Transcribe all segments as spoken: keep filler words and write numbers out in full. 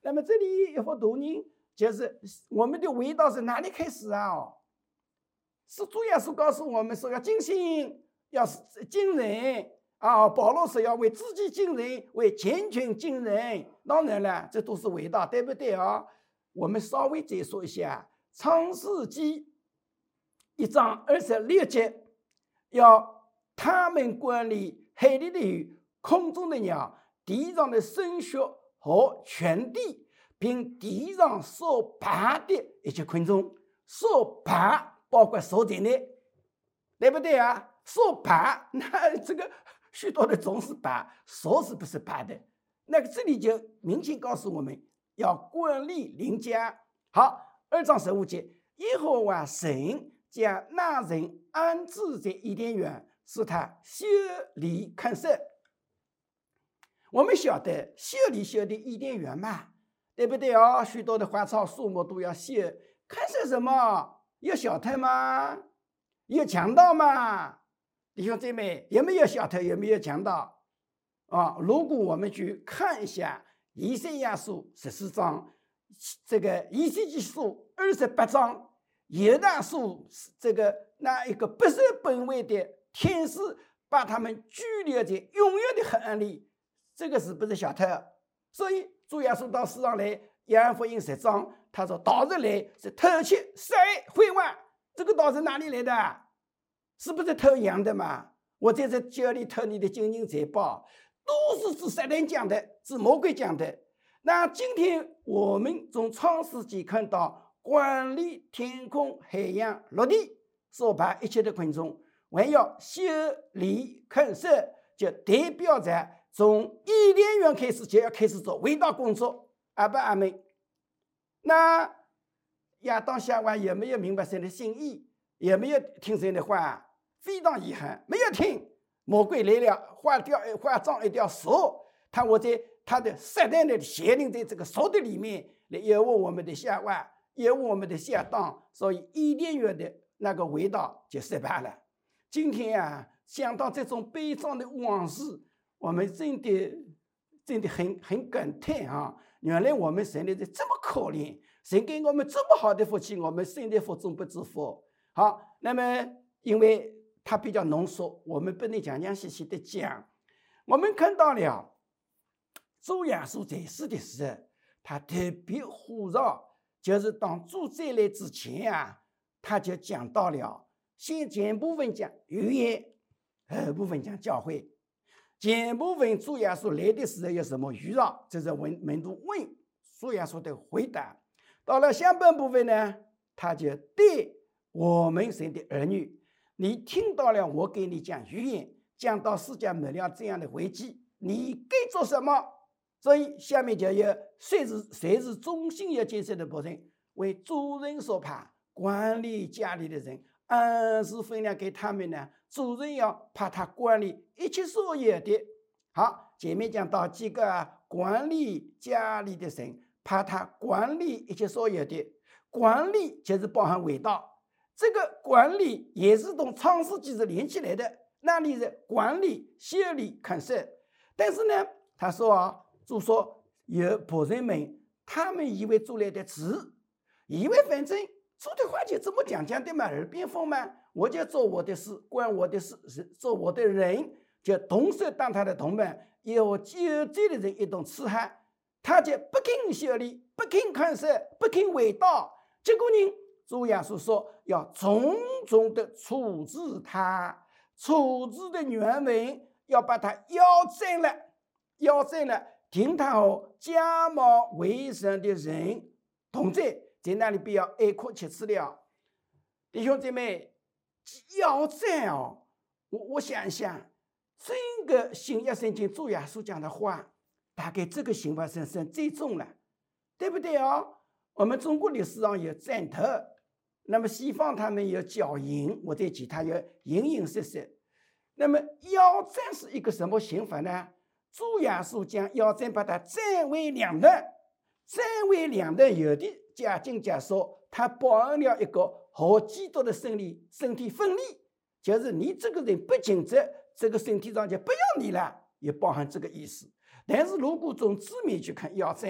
那么这里一幅图呢，就是我们的味道是哪里开始啊？哦，是主耶稣告诉我们说要尽心，要尽人啊。保罗说要为自己尽人，为全群尽人。当然了，这都是味道，对不对啊？我们稍微再说一下《创世纪》一章二十六节，要他们管理海里的鱼、空中的鸟、地上的生畜和全地，并地上所爬的一切昆虫。所爬包括手在内，对不对啊？所爬，那这个许多的种是爬，手是不是爬的？那个这里就明确告诉我们要管理邻家。好，二章十五节，耶和华神将那人安置在伊甸园，使他修理看守。我们晓得修理修的伊甸园嘛，对不对哦？许多的花草树木都要修，看守什么？有小偷吗？有强盗吗？弟兄姐妹，有没有小偷？有没有强盗啊？如果我们去看一下以赛亚书十四章，这个以西结书二十八章，犹大书这个那一个不守本位的天使，把他们拘留在永远的黑暗里，这个是不是小偷？所以主耶稣到世上来，约翰福音十章，他说盗人来是偷窃杀毁坏。这个盗是哪里来的？是不是偷羊的嘛？我在这家里偷你的金银财宝，都是指撒旦讲的，指魔鬼讲的。那今天我们从创世纪看到管理天空、海洋、陆地所爬一切的昆虫，还要修理看守，就代表着从伊甸园开始就要开始做伟大工作。阿爸阿妹，那亚当夏娃有没有明白神的心意？有没有听神的话？非常遗憾，没有听。魔鬼来了，画掉画装一条蛇，他我在他的撒旦的邪灵在这个蛇的里面来诱惑我们的夏娃，诱惑我们的亚当，所以伊甸园的那个味道就失败了。今天啊，想到这种悲伤的往事，我们真的真的很很感叹啊！原来我们神的这么可怜，神给我们这么好的福气，我们生的福终不知福。好，那么因为它比较浓缩，我们不能讲讲细细的讲。我们看到了主耶稣在世的时候，他特别呼召，就是当主再来之前啊，他就讲到了，先前部分讲预言，后部分讲教会。前部分主耶稣来的时候有什么预兆？这是门门徒问主耶稣的回答。到了下半部分呢，他就对我们神的儿女，你听到了我给你讲预言，讲到世界末了这样的危机，你该做什么？所以下面就有谁是谁是忠心要接受的仆人，为主人所派，管理家里的人，按时分量给他们呢。主人要派他管理一切所有的。好，前面讲到几个管理家里的人，派他管理一切所有的。管理就是包含味道。这个管理也是同创世纪是连起来的，那里是管理、修理、看守。但是呢，他说啊，主说有仆人们，他们以为主来的迟，以为反正主的话就这么讲讲的嘛，耳边风嘛，我就做我的事，管我的事，做我的人，就同时当他的同伴，有酒醉的人一同吃喝，他就不肯修理，不肯看守，不肯为道。结果呢，主耶稣说要重重的处置他，处置的原文要把他腰斩了，腰斩了，听他和假冒为善的人同在，在那里不要挨哭吃吃了。弟兄姐妹，腰斩哦，我我想一想，整个新约圣经主耶稣讲的话，大概这个刑罚算算最重了，对不对哦？我们中国历史上有斩头，那么西方他们有绞刑，或者其他有形形色色。那么腰斩是一个什么刑罚呢？主耶稣将腰斩把它斩为两段，斩为两段，有的假经家说他包含了一个和基督的身体身体分离，就是你这个人不尽责，这个身体上就不要你了，也包含这个意思。但是如果从字面去看，腰斩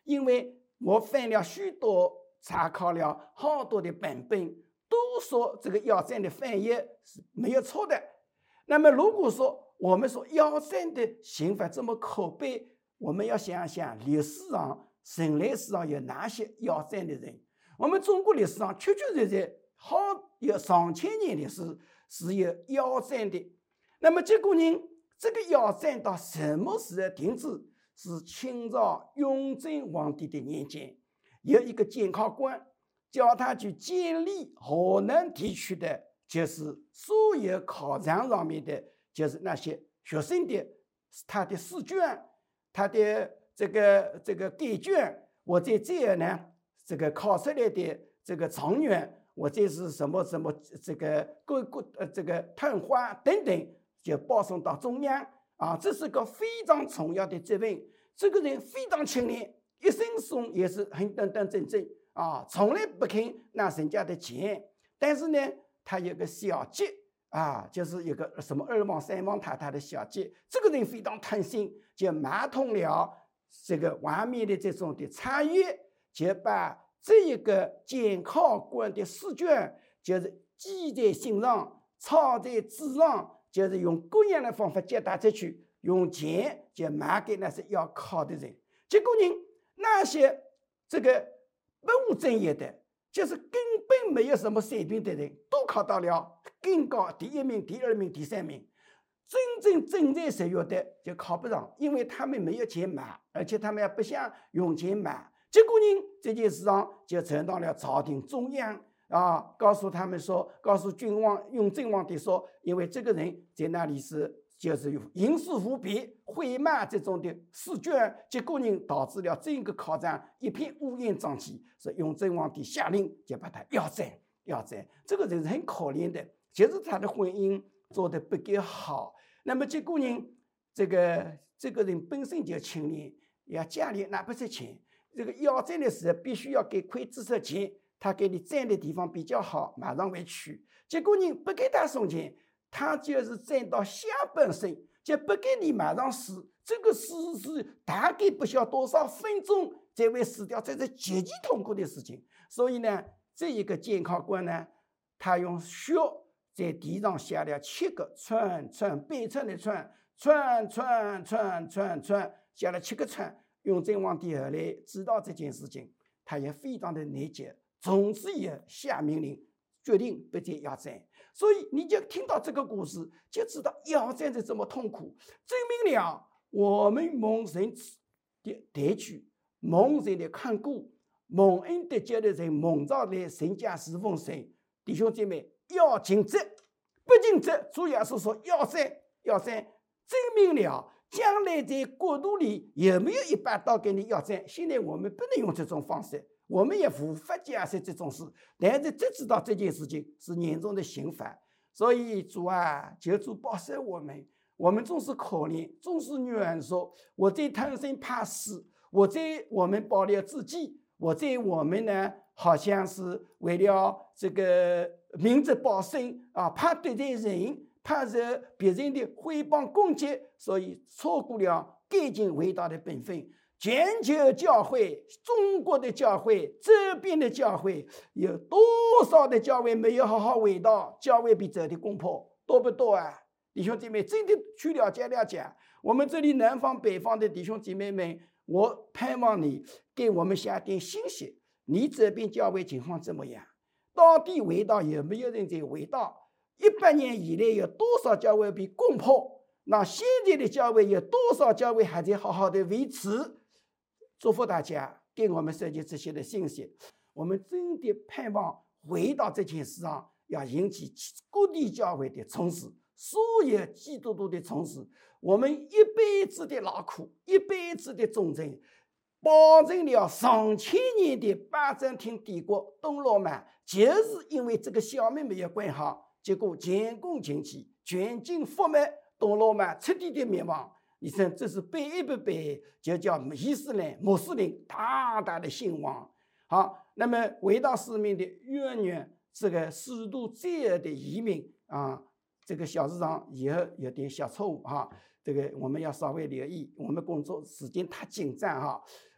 因为我翻了许多，查考了好多的版本，都说这个药膳的翻译是没有错的。那么如果说我们说药膳的刑罚这么可悲，我们要想想历史上人类史上有哪些药膳的人。我们中国历史上确确实实好有上千年历史是有药膳的。那么这个人这个药膳到什么时候停止？是清朝雍正皇帝的年间，有一个监考官叫他去监理河南地区的，就是所有考场上面的，就是那些学生的他的试卷，他的这个这个改卷，或者这样呢，这个考出来的这个状元，或者是什么什么这个各个呃这个探花等等，就报送到中央啊，这是个非常重要的责任。这个人非常清廉，一生中也是很端端正正啊，从来不肯拿人家的钱。但是呢，他有个小姐啊，就是有个什么二房三房太太的小姐，这个人非常贪心，就买通了这个外面的这种的茶叶，就把这一个监考官的试卷就是记在心上，抄在纸上，就是用各样的方法接达出去，用钱就卖给那些要考的人。结果人那些这个不务正业的，就是根本没有什么水平的人，都考到了更高第一名、第二名、第三名。真正正在学业的就考不上，因为他们没有钱买，而且他们也不想用钱买。结果人这件事上就传到了朝廷中央啊，告诉他们说，告诉君王雍正皇帝说，因为这个人在那里是就是有营私舞弊、贿卖这种的试卷，结果人导致了整个考场一片乌烟瘴气。所以雍正皇帝下令就把他要斩，要斩。这个人是很可怜的，就是他的婚姻做得不够好。那么结果人这个这个人本身就清廉，也家里拿不出钱，这个要斩的时候必须要给刽子手钱，他给你站的地方比较好，马上回去。结果人不给他送钱，他就是站到下半身，就不给你马上死。这个死是大概不晓多少分钟才会死掉，这是极其痛苦的事情。所以呢，这一个监考官呢，他用血在地上写了七个串串北串的串串串串串串，写了七个串。雍正皇帝后来知道这件事情，他也非常的内疚，从此以后下命令，决定不再要斩。所以你就听到这个故事，就知道要斩是这么痛苦，证明了我们蒙神的抬举，蒙神的看顾，蒙恩得救的人，蒙召来神家侍奉神。弟兄姐妹，要尽责，不尽责，主要是说要斩，要斩，证明了将来在国度里有没有一把刀给你要斩。现在我们不能用这种方式，我们也无法解释这种事，但是只知道这件事情是严重的刑罚。所以主啊，求主保守我们。我们总是可怜，总是软弱，我在贪生怕死，我在我们保了自己，我在我们呢好像是为了这个明哲保身啊，怕对待人，怕受别人的诽谤攻击，所以错过了该尽伟大的本分。全球教会，中国的教会，这边的教会，有多少的教会没有好好伟大？教会被走的攻破多不多啊？弟兄姐妹，真的去了解了解。我们这里南方北方的弟兄姐妹们，我盼望你给我们下点信息。你这边教会情况怎么样？到底伟大有没有人在伟大？一百年以来有多少教会被攻破？那现在的教会有多少教会还在好好的维持？祝福大家给我们收集这些的信息。我们真的盼望回到这件事上，要引起各地教会的重视，所有基督徒的重视。我们一辈子的劳苦，一辈子的忠诚，保证了上千年的拜占庭帝国东罗马，就是因为这个小门没有关好，结果前功尽弃，全军覆没，东罗马彻底的灭亡。你说这是悲一不悲？就叫伊斯兰穆斯林大大的兴亡。好，那么伟大使命的渊源，这个适度罪恶的移民啊，这个小市场以后有点小错误哈，这个我们要稍微留意。我们工作时间太紧张哈，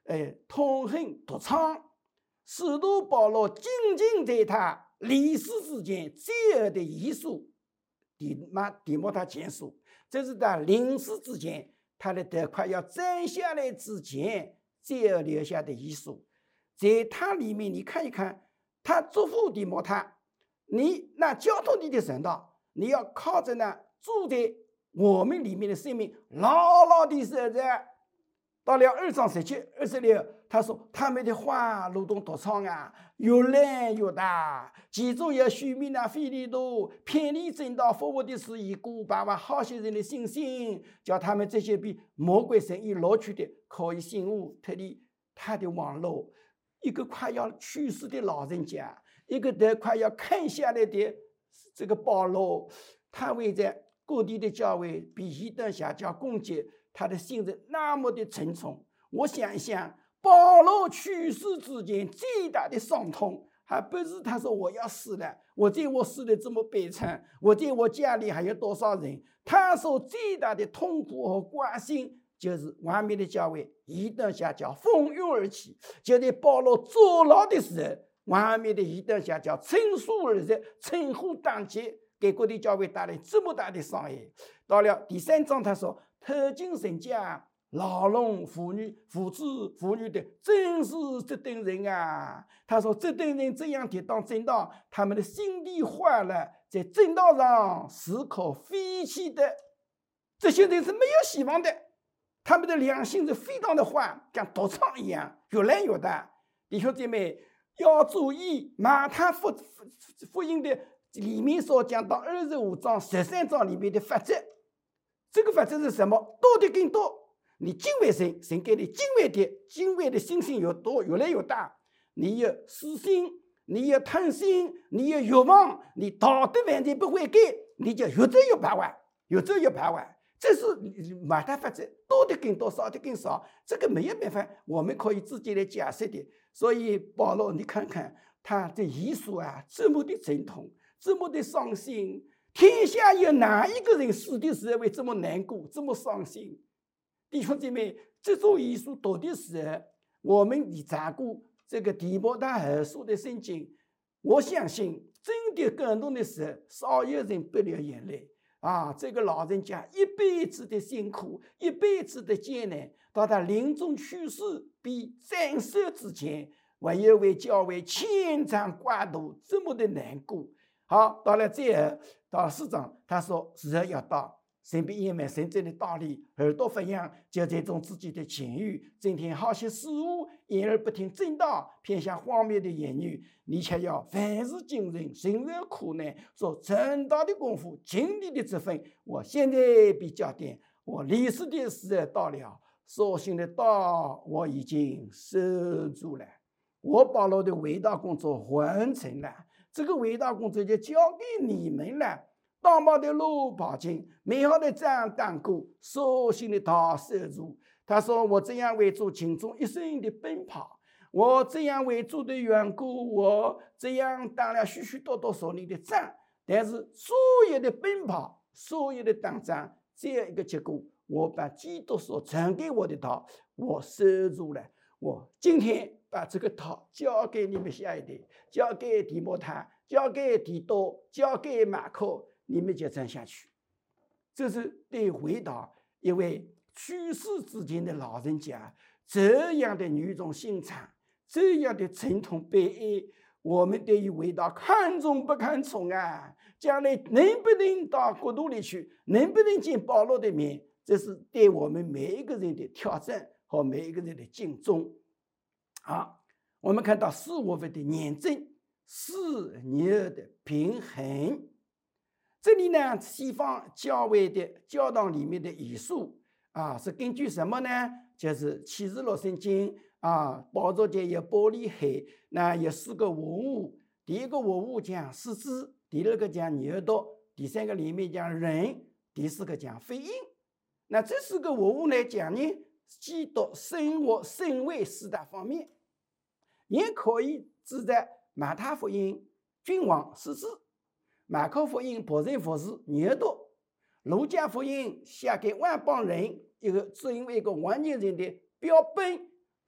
呃，痛恨独疮。使徒保罗仅仅在他离世之前最后的遗书提马提摩太前书，这是他临死之前，他的头快要摘下来之前最后留下的遗书。在他里面，你看一看，他嘱咐提摩太，你那交托你的神道，你要靠着那住在我们里面的生命牢牢地守着。到了二章十七、二十六，他说他们的话如同毒疮啊，越来越大，其中有许米那腓利多偏离正道复活的事，以鼓拔我好些人的信心，叫他们这些被魔鬼神意夺去的，可以醒悟脱离他的网络。一个快要去世的老人家，一个头快要看下来的这个保罗，他会在各地的教会比一等下教攻击。他的信任那么的沉重，我想一想，保罗去世之前最大的伤痛，还不是他说我要死了，我在我死的这么悲惨，我在我家里还有多少人？他说最大的痛苦和关心，就是外面的教会一等下教蜂拥而起，就在保罗坐牢的时候，外面的一等下教趁虚而入，趁火打劫，给各地教会带来这么大的伤害。到了第三章，他说偷进人家、牢笼妇女、父子妇女的，真是这等人啊！他说这等人这样抵挡正道，他们的心地坏了，在正道上是可废弃的。这些人是没有希望的，他们的良心是非常的坏，像毒疮一样越来越大。弟兄姐妹要注意，马太福福音的里面所讲到二十五章、十三章里面的法则。这个法则是什么？多的更多，你敬畏神，神给你敬畏的敬畏的信心越多，越来越大。你有私心，你有贪心，你有欲望，你道德完全不悔改，你就越走越徘徊，越走越徘徊。这是马太法则，多的更多，少的更少。这个没有办法，我们可以自己来解释的。所以保罗，你看看他的遗书啊，这么的沉痛，这么的伤心。天下有哪一个人死的时候会这么难过，这么伤心？弟兄姐妹，这种遗书读的时候，我们查过这个提摩太后书的圣经，我相信真的感动的时候，少有人不流眼泪啊！这个老人家一辈子的辛苦，一辈子的艰难，到他临终去世比斩首之前，还有为教会牵肠挂肚，这么的难过。好，到了最后，到四章，他说时候要到，神必掩埋神真的道理，耳朵发痒，就这种自己的情欲，整天好些事物，言而不听正道，偏向荒谬的言语。你却要凡事谨慎，承受苦难，做正道的功夫，尽力的职分。我现在比较点，我离世的时候到了，所信的道我已经守住了，我保罗的伟大工作完成了。这个伟大工作就交给你们了。当跑的路跑尽，美好的仗打过，所幸的道守住。他说：“我这样为主倾注一生的奔跑，我这样为主的缘故，我这样打了许许多多所里的仗。但是所有的奔跑，所有的打仗，这样一个结果，我把基督所传给我的道，我守住了。我今天。”把这个道交给你们下一代，交给提摩太，交给提多，交给马可，你们就传下去。这是对回答一位去世之前的老人家这样的语重心长，这样的沉痛悲哀，我们对于回答看重不看重啊？将来能不能到国度里去，能不能见保罗的面，这是对我们每一个人的挑战和每一个人的敬重。好，我们看到四五分的验证，四牛的平衡。这里呢，西方教会的教堂里面的遗书啊，是根据什么呢？就是启示录圣经啊，宝座前有玻璃海，那有四个活物。第一个活物讲狮子，第二个讲牛犊，第三个里面讲人，第四个讲飞鹰。那这四个活物来讲呢？基督生活、圣位四大方面，也可以指在马太福音君王狮子，马可福音仆人服侍牛犊，路加福音写给外邦人一个作为一个完全人的标本，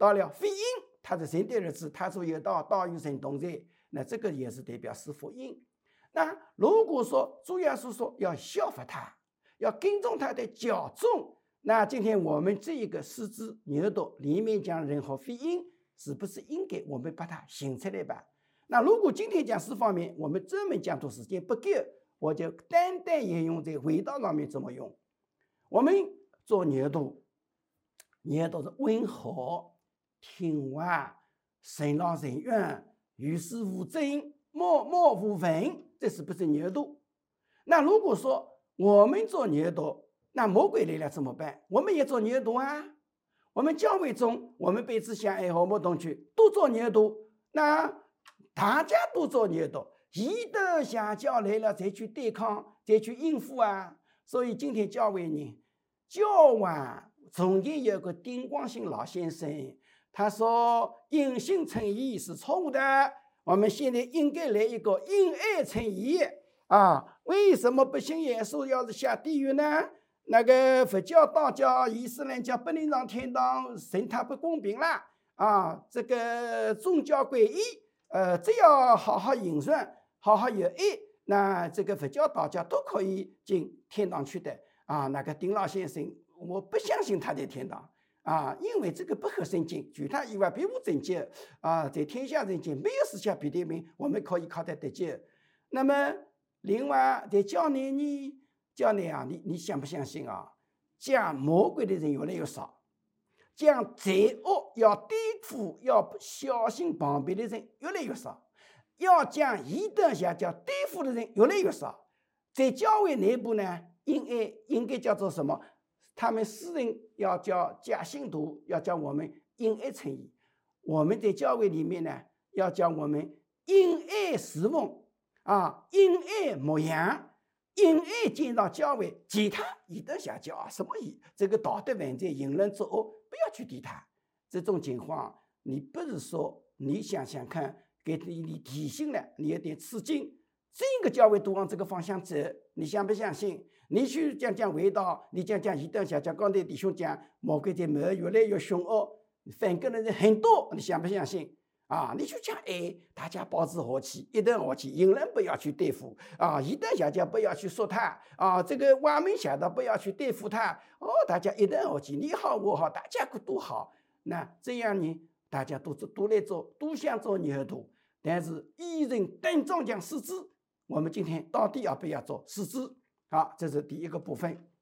到了福音，他的神的日子，他说有道，道与神同在，那这个也是代表是福音。那如果说主耶稣说要效法他，要跟踪他的教宗，那今天我们这一个狮子牛犊里面讲人和福音，是不是应该我们把它写出来吧？那如果今天讲四方面，我们专门讲的时间不够，我就单单沿用在味道上面怎么用。我们做牛犊，牛犊是温和、听话、任劳任怨、与世无争、默默无闻，这是不是牛犊？那如果说我们做牛犊，那魔鬼来了怎么办？我们也做牛犊啊！我们教会中，我们彼此相爱和睦同居，都做牛犊。那大家都做牛犊，一等下教来了再去对抗，再去应付啊！所以今天教会呢，教完从前有个丁光兴老先生，他说因信称义是错误的，我们现在应该来一个因爱称义啊！为什么不信耶稣要是下地狱呢？那个佛教、道教、伊斯兰教不能上天堂，神他不公平啦啊！这个宗教诡异，呃，只要好好营算，好好有爱，那这个佛教、道教都可以进天堂去的啊！那个丁老先生，我不相信他在天堂啊，因为这个不合圣经，除他以外别无拯救啊！在天下人间没有四下必得名，我们可以靠他得救。那么另外在教内呢？教内啊，你你相不相信啊？讲魔鬼的人越来越少，讲罪恶要对付、要小心防备的人越来越少，要讲一等下叫对付的人越来越少。在教会内部呢，应该应该叫做什么？他们私人要叫假信徒，要叫我们因爱称义。我们在教会里面呢，要叫我们因爱侍奉啊，因爱牧养。因爱进到教会，其他一等下教啊，什么意？这个道德犯罪、淫乱作恶，不要去理他。这种情况，你不是说你想想看，给你提醒了，你有点吃惊。整个教会都往这个方向走，你相不相信？你去讲讲味道，你讲讲一等下讲，刚才弟兄讲，魔鬼在门越来越凶恶，反感的人很多，你相不相信？啊，你就讲哎，大家保持和气，一等和气，淫乱不要去对付啊，一等下教不要去说他啊，这个歪门邪道不要去对付他哦，大家一等和气，你好我好，大家都好，那这样呢，大家都都来做，都想做牛犊，但是一人单中讲狮子，我们今天到底要不要做狮子？好，这是第一个部分。